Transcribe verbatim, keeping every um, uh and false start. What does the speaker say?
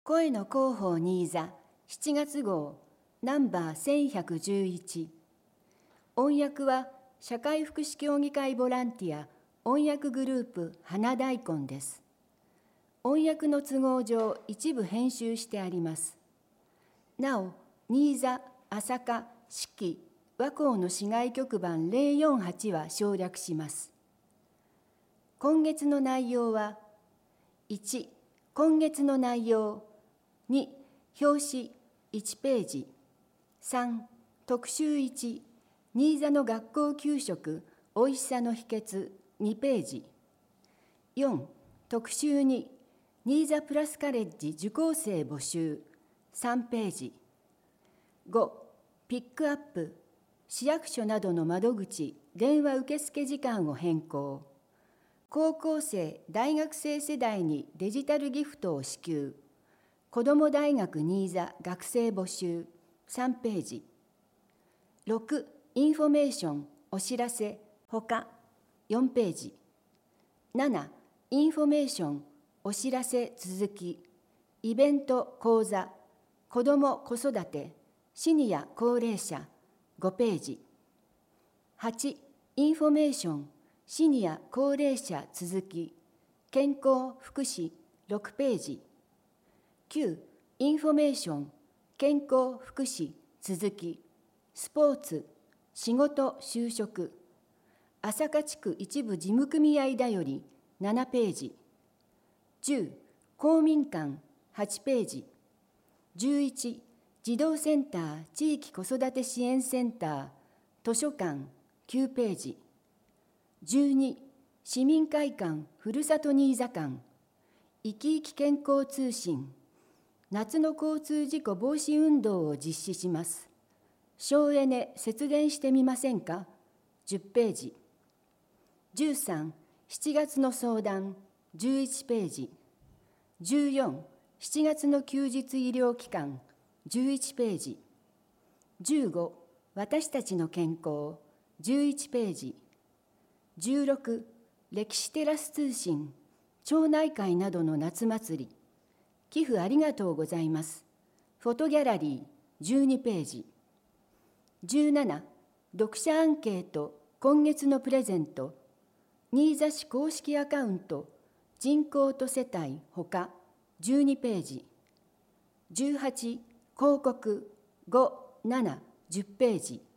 声の広報新座しちがつ号ナンバーせんひゃくじゅういち。音訳は社会福祉協議会ボランティア音訳グループ花大根です。音訳の都合上一部編集してあります。なお、新座、朝霞、四季、和光の市外局番ゼロよんはちは省略します。今月の内容は、いち、今月の内容、に、表紙いちページ、さん、特集いち、新座の学校給食おいしさの秘訣にページ、よん、特集に、新座プラスカレッジ受講生募集さんページ、ご、ピックアップ、市役所などの窓口、電話受付時間を変更、高校生、大学生世代にデジタルギフトを支給、子ども大学新座学生募集さんページ、ろく、インフォメーション、お知らせ、ほかよんページ、なな、インフォメーション、お知らせ続き、イベント講座、子ども子育て、シニア高齢者ごページ、はち、インフォメーション、シニア高齢者続き、健康福祉ろくページ、きゅう、インフォメーション、健康福祉続き、スポーツ、仕事就職、朝霞地区一部事務組合だよりななページ、じゅう、公民館はちページ、じゅういち、児童センター地域子育て支援センター図書館きゅうページ、じゅうに、市民会館ふるさと新座館いきいき健康通信夏の交通事故防止運動を実施します。省エネ節電してみませんかじゅっページ、じゅうさん、しちがつの相談じゅういちページ、じゅうよん、しちがつの休日医療機関じゅういちページ、じゅうご、私たちの健康じゅういちページ、じゅうろく、歴史テラス通信町内会などの夏祭り寄付ありがとうございますフォトギャラリーじゅうにページ、じゅうなな、読者アンケート今月のプレゼント新座市公式アカウント人口と世帯ほかじゅうにページ、じゅうはち、広告ご、なな、じゅっページ、